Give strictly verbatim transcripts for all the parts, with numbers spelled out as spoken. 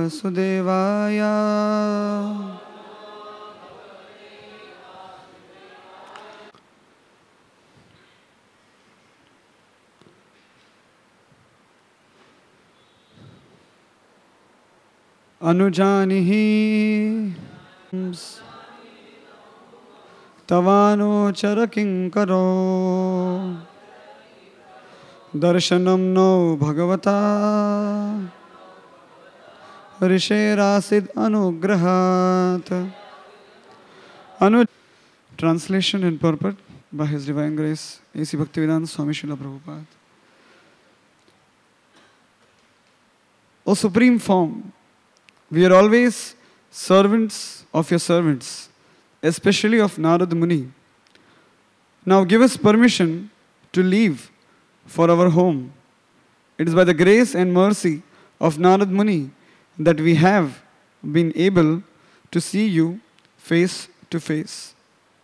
Vasudevaya. Anujanihi Tavano Charakinkaro Darshanam no Bhagavata Risherasid Anugrahat. Anu Translation and purport by His Divine Grace A C Bhaktivedanta Swami Srila Prabhupada. O Supreme Form, we are always servants of your servants, especially of Narad Muni. Now give us permission to leave for our home. It is by the grace and mercy of Narad Muni that we have been able to see you face to face.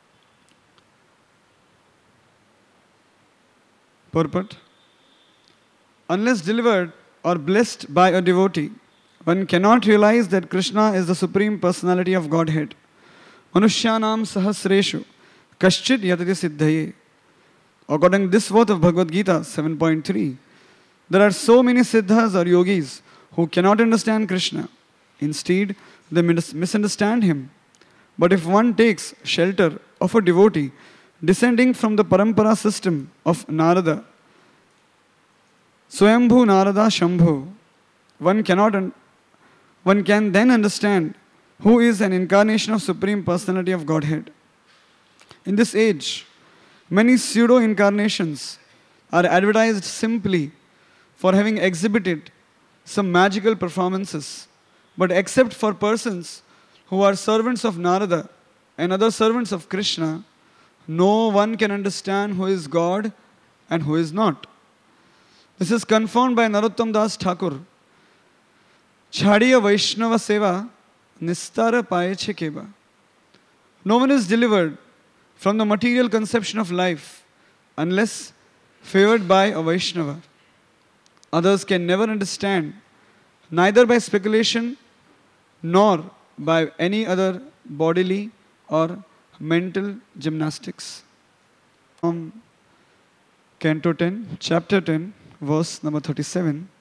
Purport. Unless delivered or blessed by a devotee, one cannot realize that Krishna is the Supreme Personality of Godhead. Manushyanam sahasreshu kaschid yatati siddhaye. According to this verse of Bhagavad Gita seven point three, there are so many siddhas or yogis who cannot understand Krishna. Instead, they misunderstand him. But if one takes shelter of a devotee descending from the parampara system of Narada, Swayambhu Narada Shambhu, one cannot un- one can then understand who is an incarnation of Supreme Personality of Godhead. In this age, many pseudo-incarnations are advertised simply for having exhibited some magical performances. But except for persons who are servants of Narada and other servants of Krishna, no one can understand who is God and who is not. This is confirmed by Narottam Das Thakur. Chhadiya Vaishnava Seva Nistara Payeche Keba. No one is delivered from the material conception of life unless favored by a Vaishnava. Others can never understand, neither by speculation nor by any other bodily or mental gymnastics. From Canto ten, Chapter ten, verse number thirty-seven.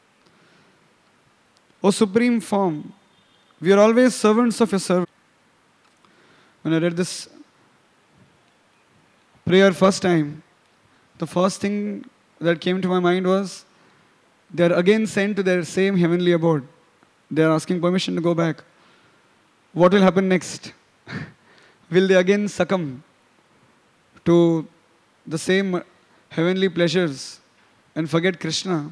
O Supreme Form, we are always servants of your servant. When I read this prayer first time, the first thing that came to my mind was, they are again sent to their same heavenly abode. They are asking permission to go back. What will happen next? Will they again succumb to the same heavenly pleasures and forget Krishna?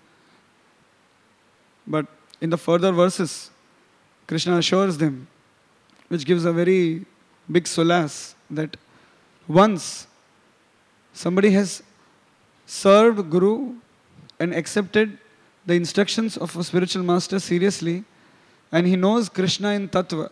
But in the further verses, Krishna assures them, which gives a very big solace, that once somebody has served Guru and accepted the instructions of a spiritual master seriously, and he knows Krishna in Tattva,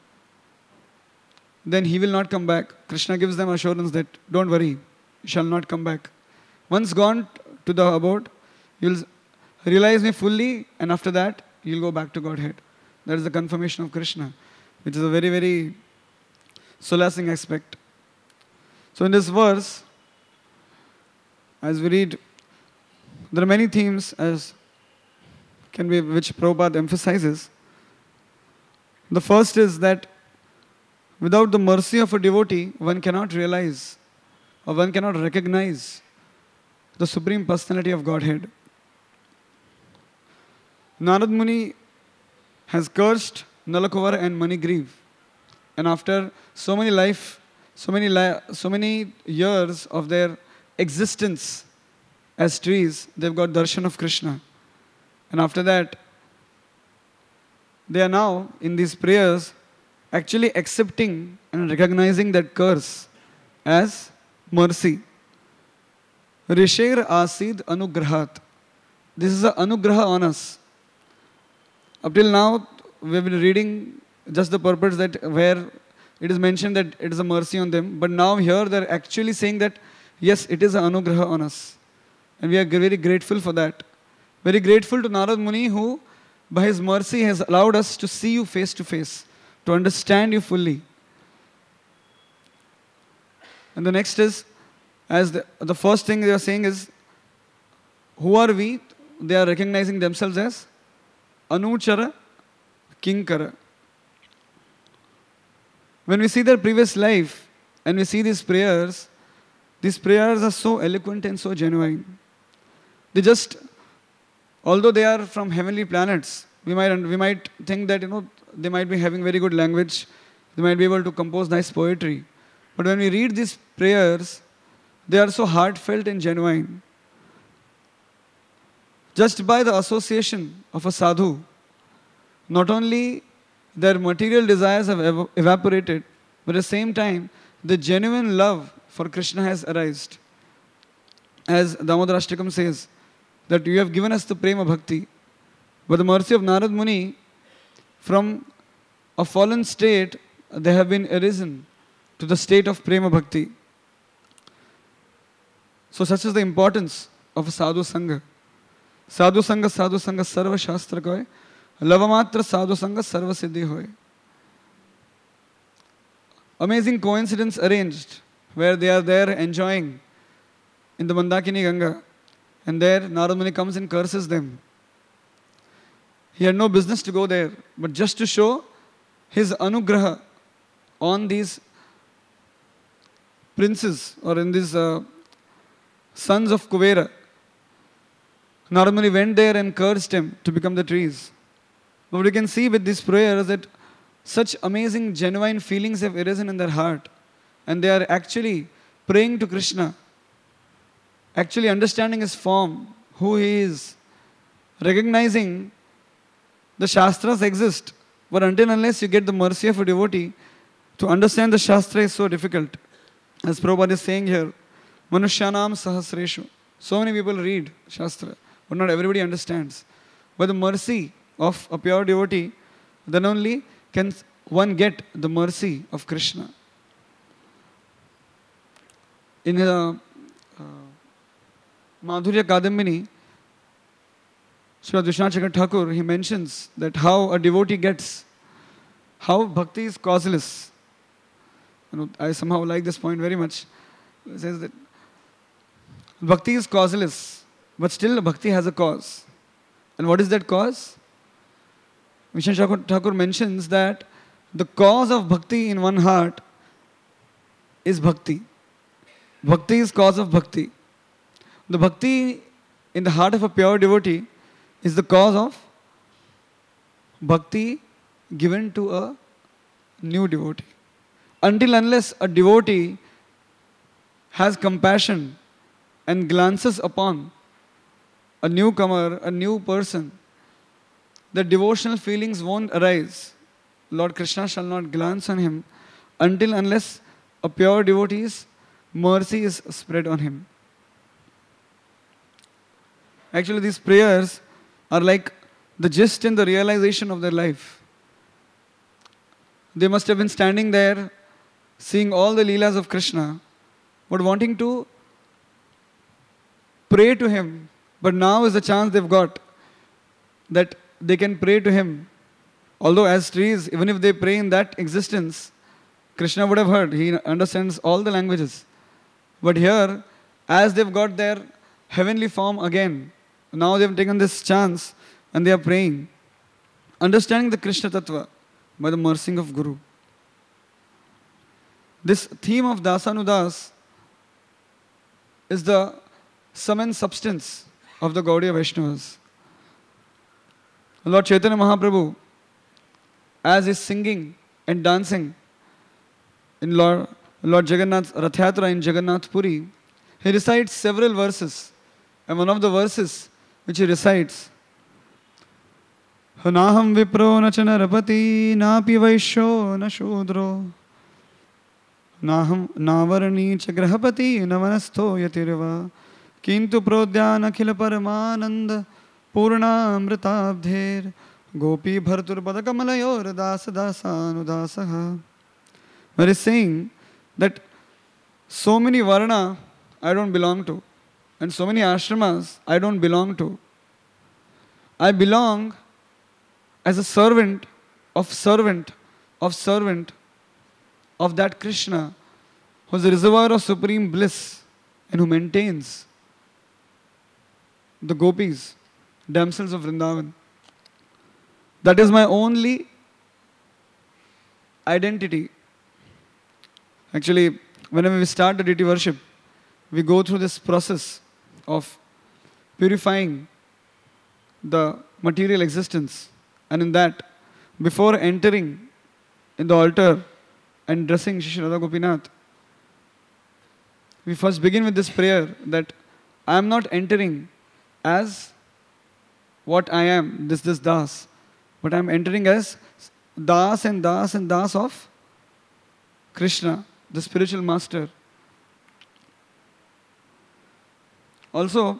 then he will not come back. Krishna gives them assurance that, don't worry, you shall not come back. Once gone to the abode, you will realize me fully, and after that, you will go back to Godhead. That is the confirmation of Krishna, which is a very, very solacing aspect. So in this verse, as we read, there are many themes as can be which Prabhupada emphasizes. The first is that without the mercy of a devotee, one cannot realize or one cannot recognize the Supreme Personality of Godhead. Narad Muni has cursed Nalakuvar and Manigriv, and after so many life, so many li- so many years of their existence as trees, they've got darshan of Krishna. And after that, they are now in these prayers actually accepting and recognizing that curse as mercy. Risher Asid Anugrahat. This is an anugraha on us. Up till now, we have been reading just the purpose that where it is mentioned that it is a mercy on them. But now here they are actually saying that yes, it is an anugraha on us. And we are very grateful for that. Very grateful to Narad Muni who by His mercy, has allowed us to see you face to face, to understand you fully. And the next is, as the, the first thing they are saying is, who are we? They are recognizing themselves as Anuchara Kinkara. When we see their previous life and we see these prayers, these prayers are so eloquent and so genuine. They just, although they are from heavenly planets, we might, we might think that, you know, they might be having very good language, they might be able to compose nice poetry. But when we read these prayers, they are so heartfelt and genuine. Just by the association of a sadhu, not only their material desires have ev evaporated, but at the same time, the genuine love for Krishna has arisen. As Damodarashtakam says, that you have given us the prema bhakti. By the mercy of Narad Muni, from a fallen state, they have been arisen to the state of prema bhakti. So such is the importance of a sadhu sangha. Sadhu sangha, sadhu sangha, sarva shastra koy. Lavamatra sadhu sangha, sarva siddhi hoy. Amazing coincidence arranged, where they are there enjoying in the Mandakini Ganga. And there Narad Muni comes and curses them. He had no business to go there, but just to show his anugraha on these princes, or in these uh, sons of Kuvera. Narad Muni went there and cursed him to become the trees. But we can see with these prayers that such amazing, genuine feelings have arisen in their heart. And they are actually praying to Krishna, actually understanding His form, who He is, recognizing the Shastras exist. But until unless you get the mercy of a devotee, to understand the Shastra is so difficult. As Prabhupada is saying here, Manushyanam Sahasreshu. So many people read Shastra, but not everybody understands. By the mercy of a pure devotee, then only can one get the mercy of Krishna. In uh, uh, Madhurya Kadambini, Sri Vishwanath Thakur, he mentions that how a devotee gets, how bhakti is causeless. You know, I somehow like this point very much. It says that bhakti is causeless, but still bhakti has a cause. And what is that cause? Vishwanath Thakur mentions that the cause of bhakti in one heart is bhakti. Bhakti is cause of bhakti. The bhakti in the heart of a pure devotee is the cause of bhakti given to a new devotee. Until unless a devotee has compassion and glances upon a newcomer, a new person, the devotional feelings won't arise. Lord Krishna shall not glance on him until unless a pure devotee's mercy is spread on him. Actually, these prayers are like the gist and the realization of their life. They must have been standing there, seeing all the leelas of Krishna, but wanting to pray to Him. But now is the chance they've got that they can pray to Him. Although as trees, even if they pray in that existence, Krishna would have heard. He understands all the languages. But here, as they've got their heavenly form again, now they've taken this chance and they are praying, understanding the Krishna Tattva by the mercy of Guru. This theme of Dasanudas is the sum and substance of the Gaudiya Vaishnavas. Lord Chaitanya Mahaprabhu, as he's singing and dancing in Lord, Lord Jagannath Rathayatra in Jagannath Puri, he recites several verses. And one of the verses which he recites, Naham vipro na chanarapati napi vaishyo na shudro Naham navarani cha grahapati navanastho yatirva Kintu prodhyana khila paramananda purna amritabdher Gopi bhartur padakamalyor dasa dasanudasaha. Where he's saying that so many varna I don't belong to, and so many ashramas I don't belong to. I belong as a servant of servant of servant of that Krishna who is the reservoir of supreme bliss and who maintains the gopis, damsels of Vrindavan. That is my only identity. Actually, whenever we start the deity worship, we go through this process of purifying the material existence. And in that, before entering in the altar and dressing Shri Radha Gopinath, we first begin with this prayer that I am not entering as what I am, this, this Das, but I am entering as Das and Das and Das of Krishna, the spiritual master. Also,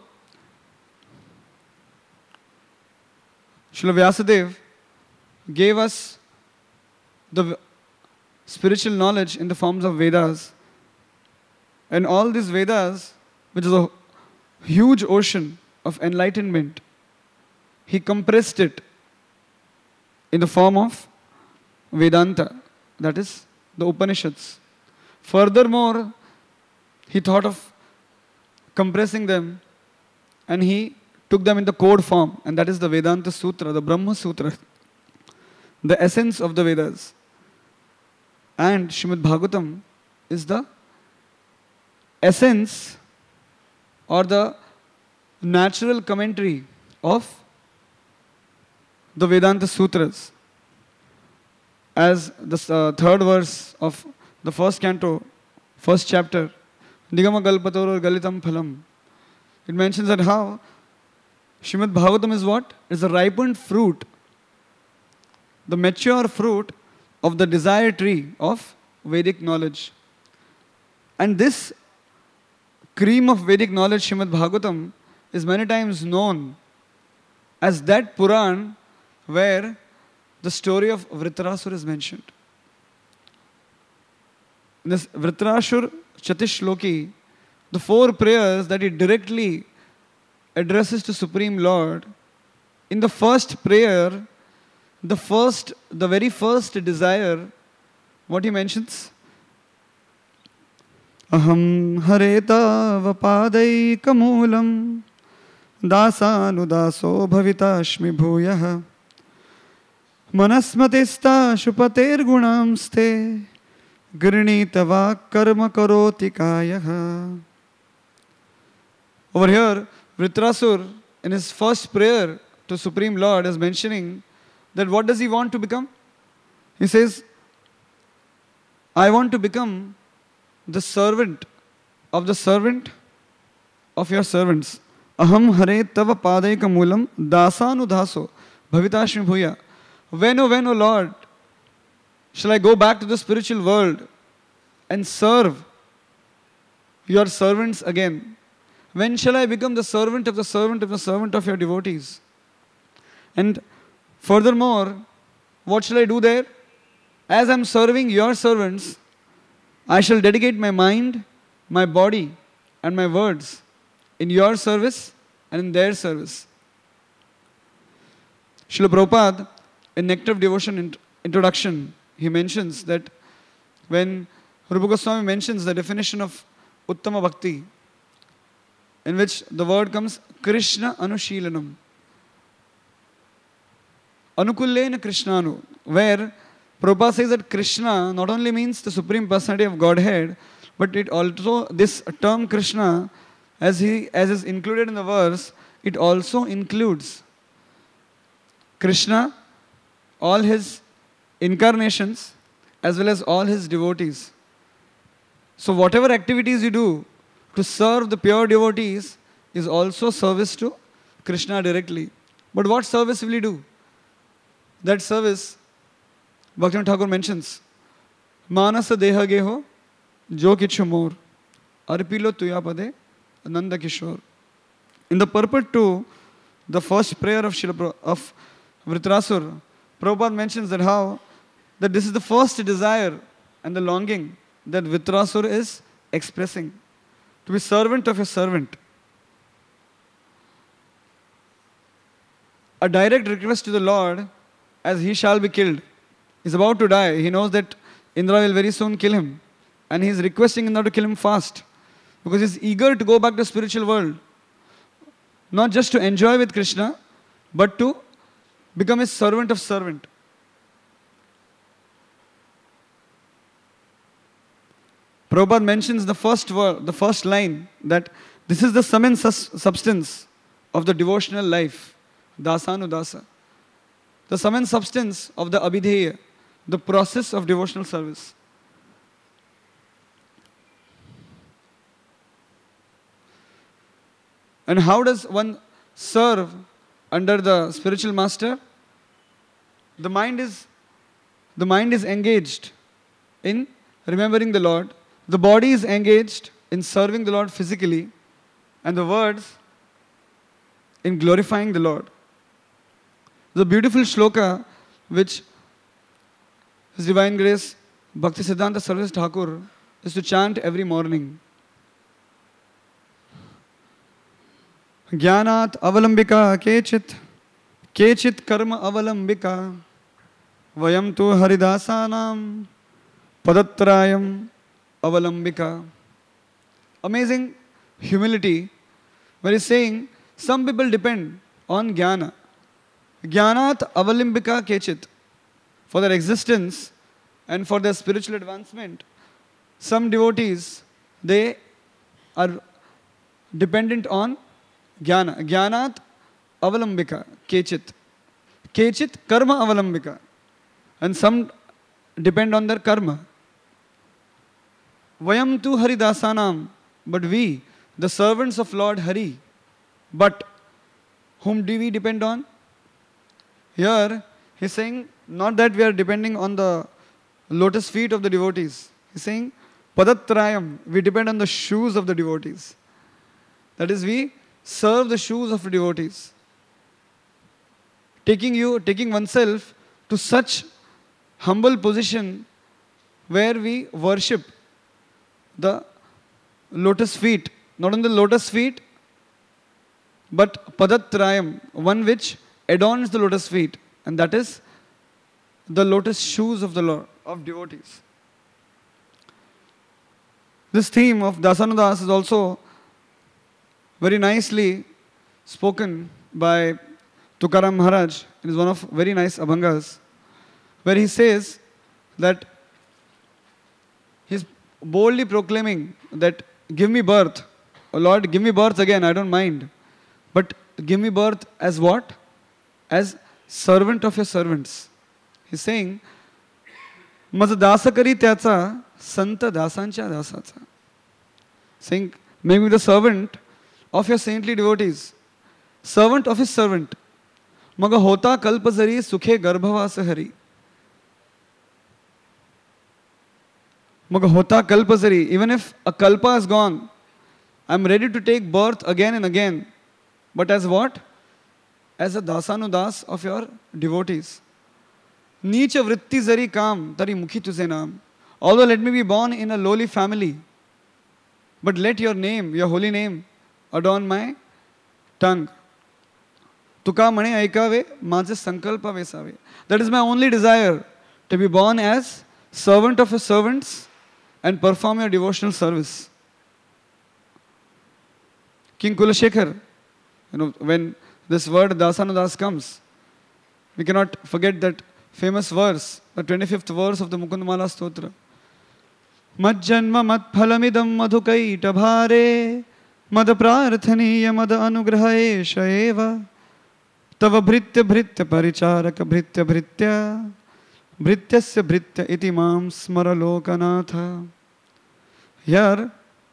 Srila Vyasadeva gave us the spiritual knowledge in the forms of Vedas. And all these Vedas, which is a huge ocean of enlightenment, he compressed it in the form of Vedanta, that is the Upanishads. Furthermore, he thought of compressing them and he took them in the code form, and that is the Vedanta Sutra, the Brahma Sutra, the essence of the Vedas. And Srimad Bhagavatam is the essence or the natural commentary of the Vedanta Sutras. As the uh, third verse of the first canto, first chapter, Nigama Galpator Galitam Phalam, it mentions that how Srimad Bhagavatam is what? It's a ripened fruit, the mature fruit of the desire tree of Vedic knowledge. And this cream of Vedic knowledge, Srimad Bhagavatam, is many times known as that Puran where the story of Vritrasura is mentioned. In this Vritrasura Chatishloki, the four prayers that he directly addresses to Supreme Lord, in the first prayer, the first, the very first desire, what he mentions? Aham hareta vapadai kamulam dasanudaso bhavitashmi bhuyah manasmatista shupater gunamste grinitava karma karoti kayah. Over here, Vritrasur, in his first prayer to Supreme Lord, is mentioning that what does he want to become? He says, I want to become the servant of the servant of your servants. Aham hare tava padaika moolam dasanu daso bhavitashmi bhuya. When, oh when, oh Lord, shall I go back to the spiritual world and serve your servants again? When shall I become the servant of the servant of the servant of your devotees? And furthermore, what shall I do there? As I am serving your servants, I shall dedicate my mind, my body, and my words in your service and in their service. Srila Prabhupada, in Nectar of Devotion int- introduction, he mentions that when Rupa Goswami mentions the definition of Uttama Bhakti, in which the word comes Krishna Anushilanam. Anukullena Krishnanu, where Prabhupada says that Krishna not only means the Supreme Personality of Godhead, but it also, this term Krishna, as he as is included in the verse, it also includes Krishna, all his incarnations, as well as all his devotees. So whatever activities you do to serve the pure devotees is also service to Krishna directly. But what service will you do? That service, Bhaktivinoda Thakur mentions, Manasa deha geho jo kichu mor arpilo tuyapade Nanda Kishore. In the purport to the first prayer of Srila of Vritrasur, Prabhupada mentions that how that this is the first desire and the longing that Vritrasur is expressing, to be servant of a servant. A direct request to the Lord as he shall be killed. He's about to die. He knows that Indra will very soon kill him. And he's requesting Indra to kill him fast. Because he's eager to go back to the spiritual world. Not just to enjoy with Krishna, but to become a servant of servant. Prabhupada mentions the first word, the first line, that this is the sum and sus- substance of the devotional life, dasanudasa. The sum and substance of the abhidheya, the process of devotional service. And how does one serve under the spiritual master? The mind is, the mind is engaged in remembering the Lord. The body is engaged in serving the Lord physically. And the words in glorifying the Lord. The beautiful shloka which His Divine Grace Bhaktisiddhanta Sarvaswati Thakur is to chant every morning. Jnanat avalambika kechit, kechit karma avalambika, vayam tu haridasanam, padatrayam avalambika. Amazing humility, where he's saying, some people depend on jnana. Jnanat avalambika kechit, for their existence and for their spiritual advancement. Some devotees, they are dependent on jnana. Jnanat avalambika kechit. Kechit karma avalambika. And some depend on their karma. Vayam tu haridasanam. But we, the servants of Lord Hari, but whom do we depend on? Here, he's saying, not that we are depending on the lotus feet of the devotees. He's saying, padatrayam, we depend on the shoes of the devotees. That is, we serve the shoes of the devotees. Taking you, taking oneself to such humble position where we worship the lotus feet. Not only the lotus feet, but padatrayam, one which adorns the lotus feet. And that is the lotus shoes of the Lord, of devotees. This theme of Dasanudas is also very nicely spoken by Tukaram Maharaj. It is one of very nice abhangas, where he says that he is boldly proclaiming that give me birth. Oh Lord, give me birth again, I don't mind. But give me birth as what? As servant of your servants. He's saying, Maza dasakari tyacha santa dasancha dasacha. Saying, make me the servant of your saintly devotees. Servant of his servant. Maga hota kalpazari sukhe garbhavasa hari. Maga hota kalpazari. Even if a kalpa is gone, I'm ready to take birth again and again. But as what? As a dasanudas of your devotees. Nicha vritti zari kam tari mukhi tuze naam. Although let me be born in a lowly family, but let your name, your holy name, adorn my tongue. Tuka mane aikave, maje sankalpa vesave. That is my only desire, to be born as servant of your servants and perform your devotional service. King Kulashekar, you know, when this word Dasanudas comes, we cannot forget that famous verse, the twenty-fifth verse of the Mukundamala Stotra. Majjanma mat phalamidam madhukaita bhare mad prarthaniya mad anugraha esha eva tava bhritya bhritya paricharaka bhritya bhritya bhrityasya bhritya iti mam smara lokanatha. Here,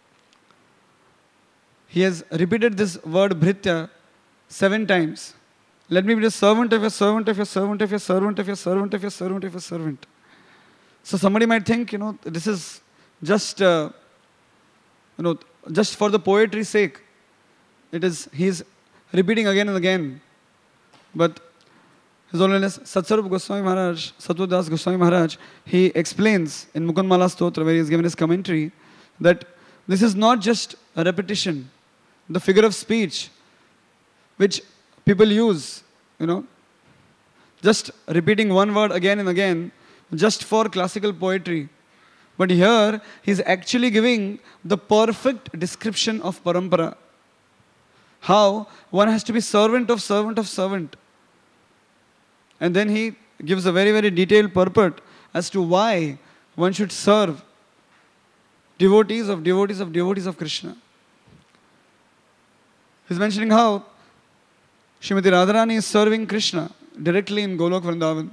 he has repeated this word bhritya seven times. Let me be the servant of your servant of your servant of your servant of your servant of your servant of your servant. So somebody might think, you know, this is just, uh, you know, just for the poetry's sake. It is, he is repeating again and again. But His Holiness Satsarup Goswami Maharaj, Sattvadas Goswami Maharaj, he explains in Mukundamala Stotra, where he has given his commentary, that this is not just a repetition, the figure of speech which people use, you know, just repeating one word again and again, just for classical poetry. But here, he's actually giving the perfect description of parampara. How one has to be servant of servant of servant. And then he gives a very, very detailed purport as to why one should serve devotees of devotees of devotees of Krishna. He's mentioning how Srimati Radharani is serving Krishna directly in Golok Vrindavan,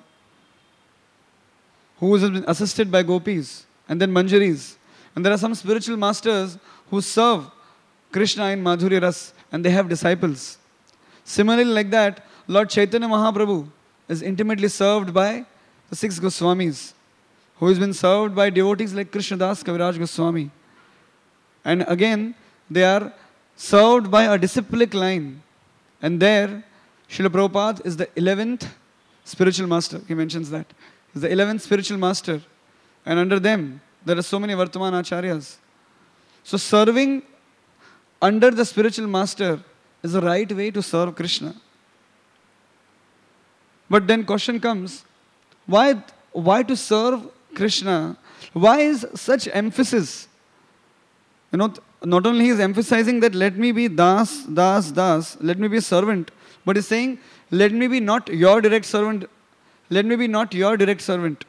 who has been assisted by gopis and then manjaris. And there are some spiritual masters who serve Krishna in Madhurya Ras, and they have disciples. Similarly, like that, Lord Chaitanya Mahaprabhu is intimately served by the six Goswamis, who has been served by devotees like Krishnadas Kaviraj Goswami. And again, they are served by a disciplic line. And there, Srila Prabhupada is the eleventh spiritual master. He mentions that. He's the eleventh spiritual master. And under them, there are so many Vartaman Acharyas. So serving under the spiritual master is the right way to serve Krishna. But then question comes, why, why to serve Krishna? Why is such emphasis? You know, not only he is emphasizing that let me be das, das, das, let me be servant, but he's saying, let me be not your direct servant, let me be not your direct servant.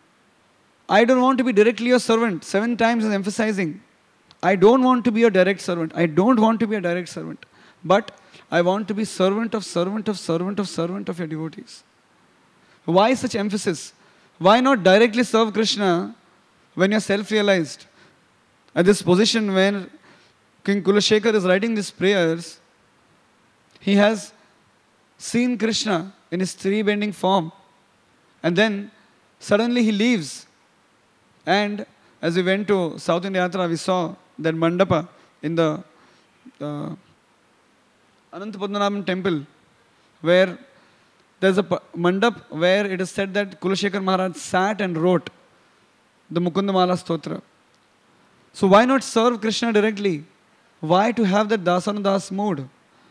I don't want to be directly your servant. Seven times he's emphasizing. I don't want to be a direct servant. I don't want to be a direct servant. But I want to be servant of servant of servant of servant of your devotees. Why such emphasis? Why not directly serve Krishna when you're self-realized? At this position where King Kulashekar is writing these prayers, he has seen Krishna in his three-bending form. And then suddenly he leaves. And as we went to South India Yatra, we saw that mandapa in the uh, Anantapadmanabhan temple, where there's a mandap where it is said that Kulashekar Maharaj sat and wrote the Mukundamala Stotra. So why not serve Krishna directly? Why to have that Dasanudas mood?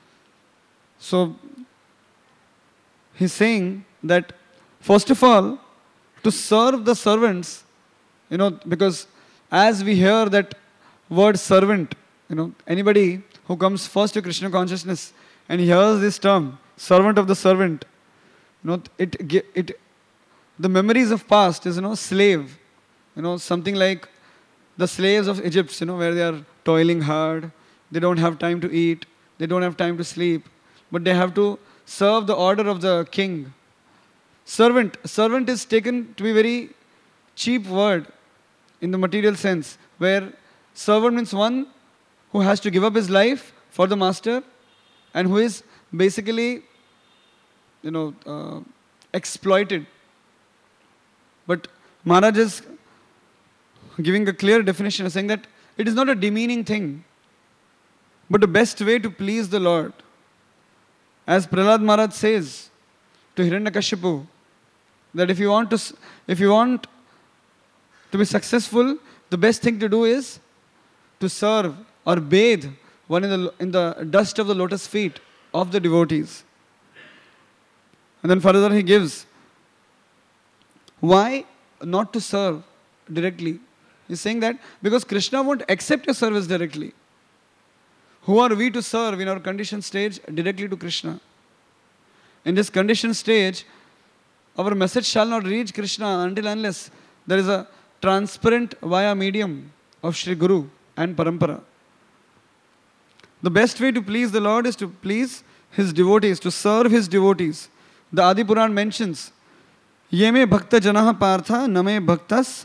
So he's saying that first of all, to serve the servants, you know, because as we hear that word servant, you know, anybody who comes first to Krishna consciousness and hears this term, servant of the servant, you know, it, it, the memories of past is, you know, slave, you know, something like the slaves of Egypt, you know, where they are toiling hard, they don't have time to eat, they don't have time to sleep, but they have to serve the order of the king. Servant, servant is taken to be very cheap word in the material sense, where servant means one who has to give up his life for the master and who is basically, you know, uh, exploited. But Maharaj is giving a clear definition, saying that it is not a demeaning thing, but the best way to please the Lord. As Prahlad Maharaj says to Hiranyakashipu, that if you want to, if you want to be successful, the best thing to do is to serve or bathe one in the, in the dust of the lotus feet of the devotees. And then further he gives, why not to serve directly? He's saying that because Krishna won't accept your service directly. Who are we to serve in our conditioned stage directly to Krishna? In this conditioned stage, our message shall not reach Krishna until unless there is a transparent via medium of Shri Guru and Parampara. The best way to please the Lord is to please His devotees, to serve His devotees. The Adi Puran mentions, Yeme bhakta janaha partha name bhaktas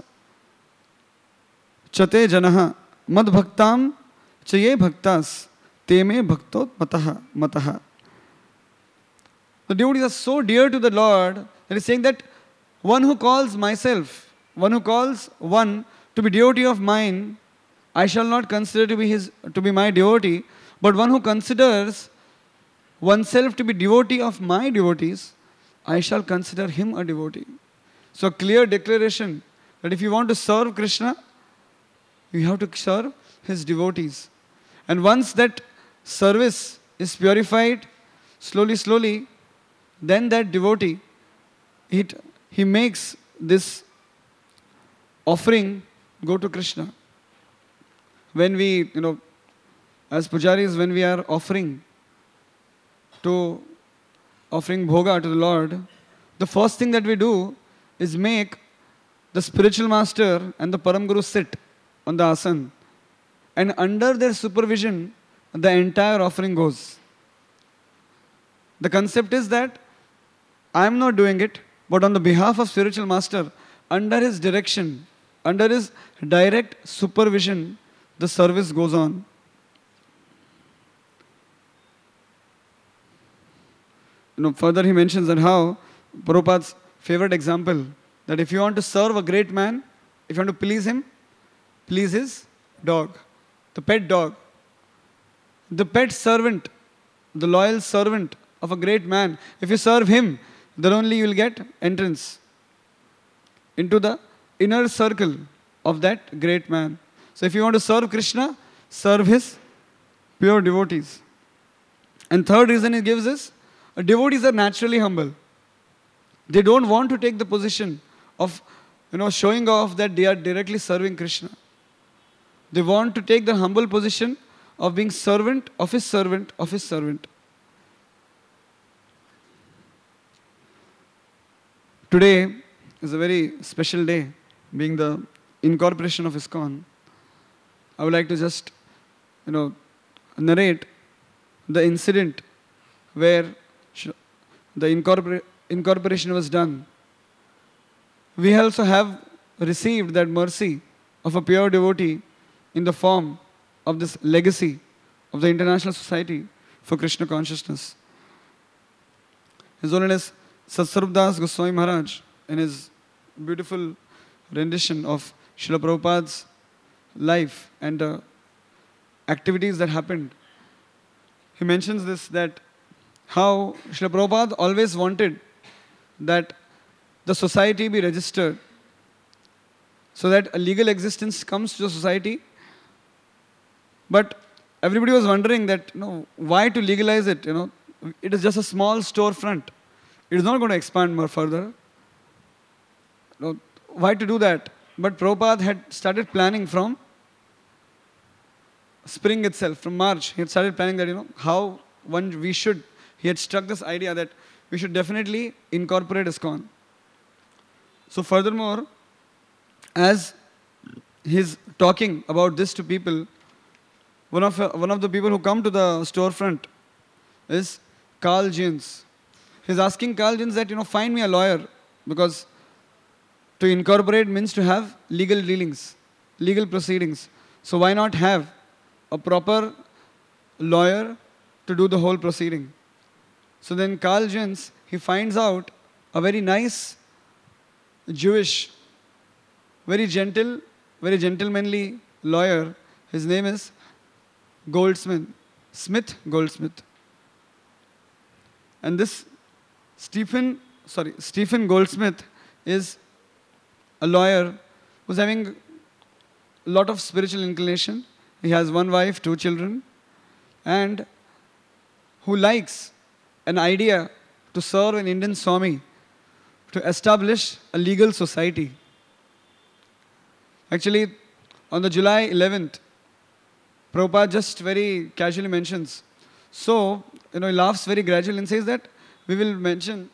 chate janaha mad bhaktam chaye bhaktas teme bhaktot mataha mataha. The devotees are so dear to the Lord that He is saying that one who calls myself, one who calls one to be devotee of mine, I shall not consider to be his to be my devotee, but one who considers oneself to be devotee of my devotees, I shall consider him a devotee. So a clear declaration that if you want to serve Krishna, you have to serve His devotees. And once that service is purified, slowly, slowly, then that devotee he, t- he makes this offering go to Krishna. When we, you know, as pujaris, when we are offering to offering bhoga to the Lord, the first thing that we do is make the spiritual master and the Param Guru sit on the asan, and under their supervision, the entire offering goes. The concept is that I am not doing it, but on the behalf of spiritual master, under his direction, under his direct supervision, the service goes on. You know, further he mentions that how Prabhupada's favorite example, that if you want to serve a great man, if you want to please him, please his dog, the pet dog. The pet servant, the loyal servant of a great man, if you serve him, then only you will get entrance into the inner circle of that great man. So if you want to serve Krishna, serve his pure devotees. And third reason he gives is, devotees are naturally humble. They don't want to take the position of, you know, showing off that they are directly serving Krishna. They want to take the humble position of being servant of his servant of his servant. Today is a very special day, being the incorporation of ISKCON. I would like to just, you know, narrate the incident where the incorpora- incorporation was done. We also have received that mercy of a pure devotee in the form of this legacy of the International Society for Krishna Consciousness. His Holiness Satsvarup Das Goswami Maharaj, in his beautiful rendition of Srila Prabhupada's life and uh, activities that happened, he mentions this, that how Srila Prabhupada always wanted that the society be registered so that a legal existence comes to the society. But everybody was wondering that, you know, why to legalize it? You know, it is just a small storefront. It is not going to expand more further. You know, why to do that? But Prabhupada had started planning from spring itself, from March. He had started planning that, you know, how one we should. He had struck this idea that we should definitely incorporate ISKCON. So furthermore, as he's talking about this to people, one of, uh, one of the people who come to the storefront is Carl Jens. He's asking Carl Jens that, you know, find me a lawyer, because to incorporate means to have legal dealings, legal proceedings. So why not have a proper lawyer to do the whole proceeding? So then Carl Jens, he finds out a very nice Jewish, very gentle, very gentlemanly lawyer. His name is Goldsmith, Smith Goldsmith. And this Stephen, sorry, Stephen Goldsmith is a lawyer who's having a lot of spiritual inclination. He has one wife, two children, and who likes an idea to serve an Indian Swami to establish a legal society. Actually, on the July eleventh, Prabhupada just very casually mentions. So, you know, he laughs very gradually and says that we will mention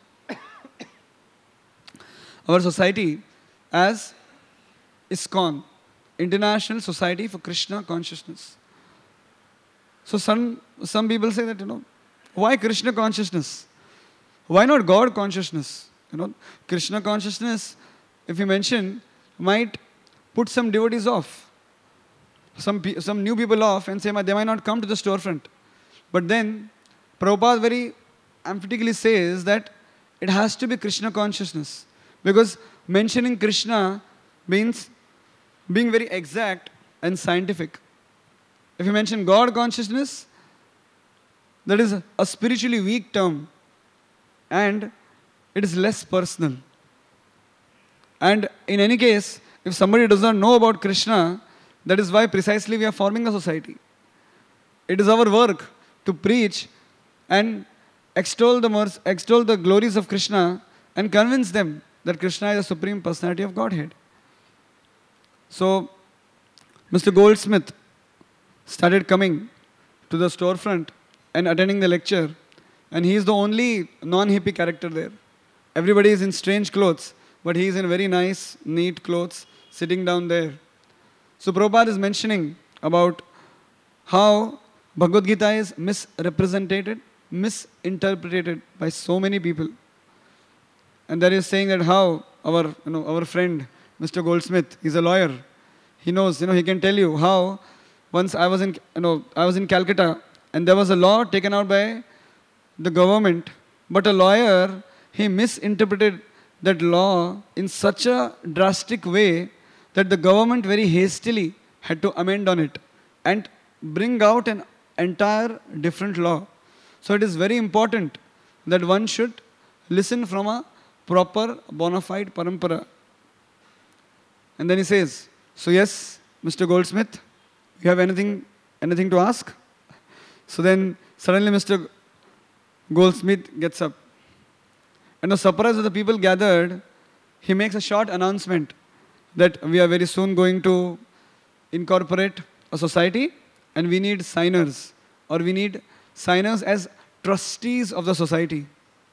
our society as ISKCON, International Society for Krishna Consciousness. So some, some people say that, you know, why Krishna consciousness? Why not God consciousness? You know, Krishna consciousness, if you mention, might put some devotees off. Some, pe- some new people off and say they might not come to the storefront. But then, Prabhupada very emphatically says that it has to be Krishna consciousness. Because mentioning Krishna means being very exact and scientific. If you mention God consciousness, that is a spiritually weak term and it is less personal. And in any case, if somebody does not know about Krishna, that is why precisely we are forming a society. It is our work to preach and extol the, extol the glories of Krishna and convince them that Krishna is the Supreme Personality of Godhead. So, Mister Goldsmith started coming to the storefront and attending the lecture, and he is the only non-hippie character there. Everybody is in strange clothes, but he is in very nice, neat clothes, sitting down there. So Prabhupada is mentioning about how Bhagavad Gita is misrepresented, misinterpreted by so many people. And there is saying that how our, you know, our friend, Mister Goldsmith, he's a lawyer. He knows, you know, he can tell you how once I was in, you know, I was in Calcutta, and there was a law taken out by the government, but a lawyer, he misinterpreted that law in such a drastic way that the government very hastily had to amend on it and bring out an entire different law. So it is very important that one should listen from a proper bona fide parampara. And then he says, so yes, Mister Goldsmith, you have anything, anything to ask? So then suddenly Mister Goldsmith gets up. And the surprise of the people gathered, he makes a short announcement that we are very soon going to incorporate a society and we need signers, or we need signers as trustees of the society.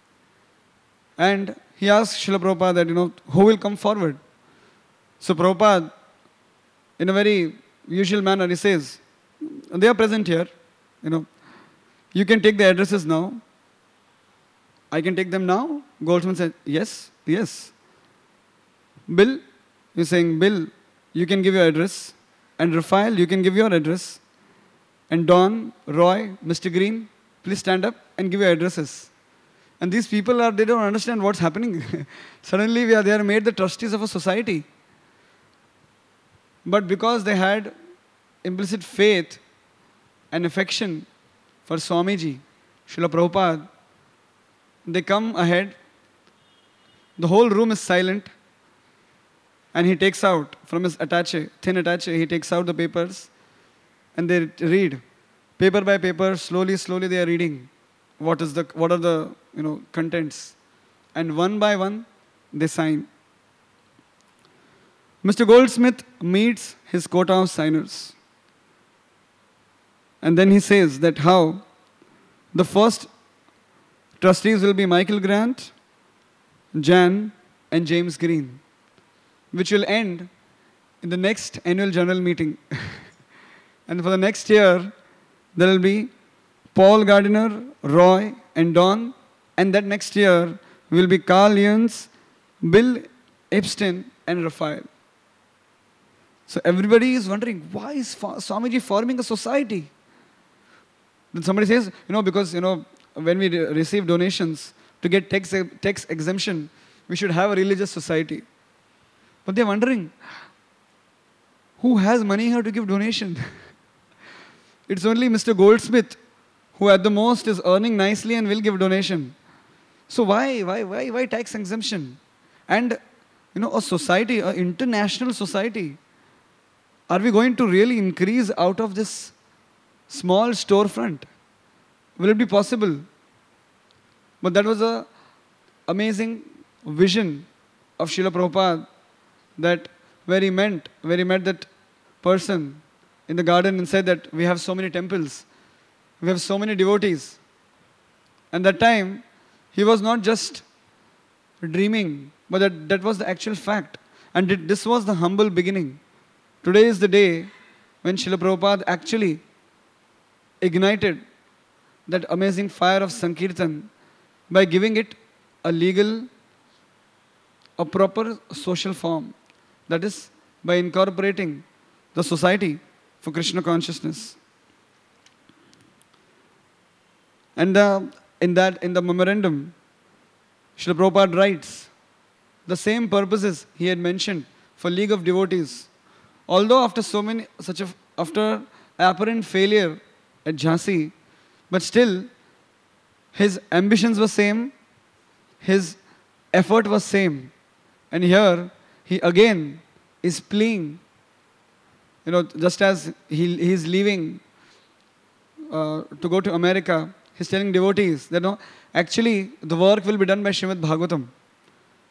And he asks Srila Prabhupada that, you know, who will come forward? So Prabhupada, in a very usual manner, he says, they are present here, you know, you can take the addresses now. I can take them now? Goldsmith said, yes, yes. Bill, he's saying, Bill, you can give your address. And Raphael, you can give your address. And Don, Roy, Mister Green, please stand up and give your addresses. And these people, are they don't understand what's happening. Suddenly we are, they are made the trustees of a society. But because they had implicit faith and affection for Swamiji, Srila Prabhupada, they come ahead, the whole room is silent, and he takes out from his attache, thin attache, he takes out the papers, and they read, paper by paper, slowly, slowly they are reading what is the, what are the, you know, contents, and one by one they sign. Mister Goldsmith meets his quota of signers, and then he says that how the first trustees will be Michael Grant, Jan, and James Green, which will end in the next annual general meeting. And for the next year, there will be Paul Gardiner, Roy, and Don, and that next year will be Carl Jens, Bill Epstein, and Raphael. So everybody is wondering, why is Swamiji forming a society? Then somebody says, you know, because, you know, when we re receive donations to get tax, tax exemption, we should have a religious society. But they're wondering, who has money here to give donation? It's only Mister Goldsmith who at the most is earning nicely and will give donation. So why, why, why, why tax exemption? And, you know, a society, an international society, are we going to really increase out of this small storefront? Will it be possible? But that was an amazing vision of Srila Prabhupada, that where he meant, where he met that person in the garden and said that we have so many temples, we have so many devotees. And that time, he was not just dreaming, but that, that was the actual fact. And it, this was the humble beginning. Today is the day when Srila Prabhupada actually ignited that amazing fire of Sankirtan by giving it a legal, a proper social form. That is, by incorporating the Society for Krishna Consciousness. And uh, in that, in the memorandum, Srila Prabhupada writes, the same purposes he had mentioned for League of Devotees. Although after so many, such a, after apparent failure at Jhansi, but still, his ambitions were same, his effort was same. And here, he again is pleading, you know, just as he, he is leaving uh, to go to America, he's telling devotees that no, actually the work will be done by Srimad Bhagavatam.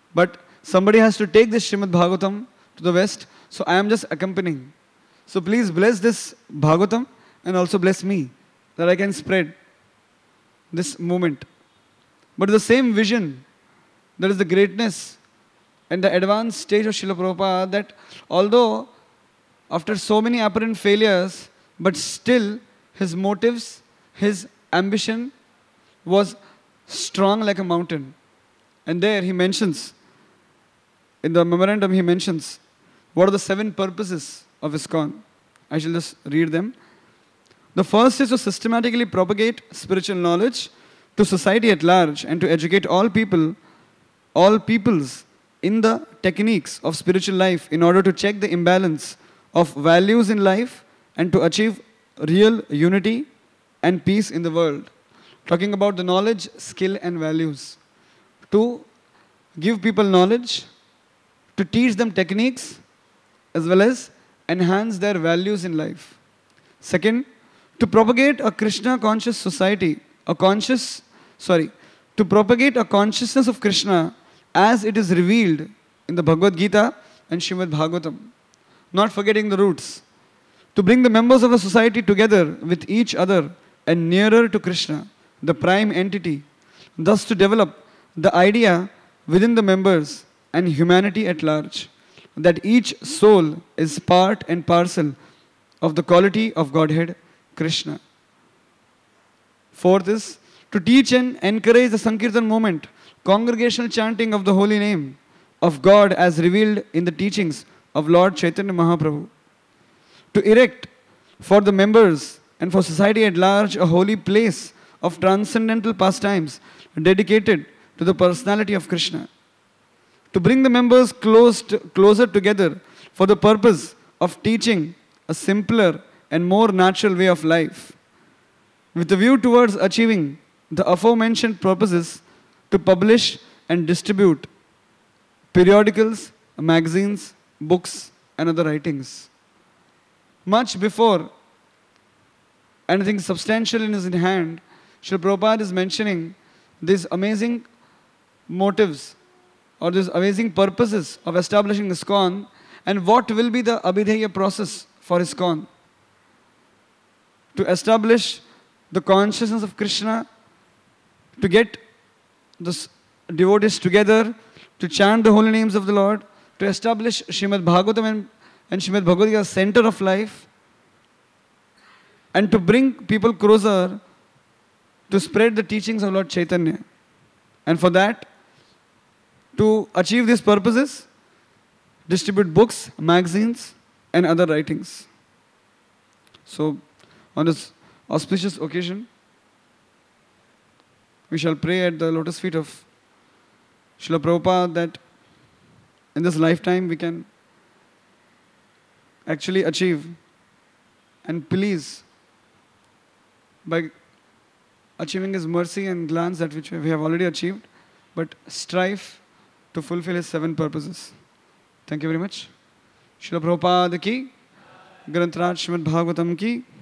But somebody has to take this Srimad Bhagavatam to the West, so I am just accompanying. So please bless this Bhagavatam and also bless me, that I can spread this movement. But the same vision, that is the greatness and the advanced stage of Srila Prabhupada, that although after so many apparent failures, but still his motives, his ambition was strong like a mountain. And there he mentions, in the memorandum he mentions, what are the seven purposes of ISKCON. I shall just read them. The first is to systematically propagate spiritual knowledge to society at large and to educate all people, all peoples in the techniques of spiritual life in order to check the imbalance of values in life and to achieve real unity and peace in the world. Talking about the knowledge, skill and values. To give people knowledge, to teach them techniques, as well as enhance their values in life. Second, to propagate a Krishna conscious society, a conscious, sorry, to propagate a consciousness of Krishna as it is revealed in the Bhagavad Gita and Srimad Bhagavatam. Not forgetting the roots. To bring the members of a society together with each other and nearer to Krishna, the prime entity. Thus to develop the idea within the members and humanity at large, that each soul is part and parcel of the quality of Godhead, Krishna. Fourth is to teach and encourage the Sankirtan movement, congregational chanting of the holy name of God as revealed in the teachings of Lord Chaitanya Mahaprabhu. To erect for the members and for society at large a holy place of transcendental pastimes dedicated to the personality of Krishna. To bring the members close to, closer together for the purpose of teaching a simpler and more natural way of life. With a view towards achieving the aforementioned purposes, to publish and distribute periodicals, magazines, books and other writings. Much before anything substantial is in hand, Srila Prabhupada is mentioning these amazing motives or these amazing purposes of establishing ISKCON and what will be the Abhidheya process for ISKCON. To establish the consciousness of Krishna, to get the devotees together, to chant the holy names of the Lord, to establish Srimad Bhagavatam and, and Srimad Bhagavad Gita as center of life, and to bring people closer to spread the teachings of Lord Chaitanya. And for that, to achieve these purposes, distribute books, magazines and other writings. So, on this auspicious occasion, we shall pray at the lotus feet of Srila Prabhupada that in this lifetime we can actually achieve and please by achieving His mercy and glance, that which we have already achieved, but strive to fulfill His seven purposes. Thank you very much. Srila Prabhupada ki, Granth Raj Srimad Bhagavatam ki.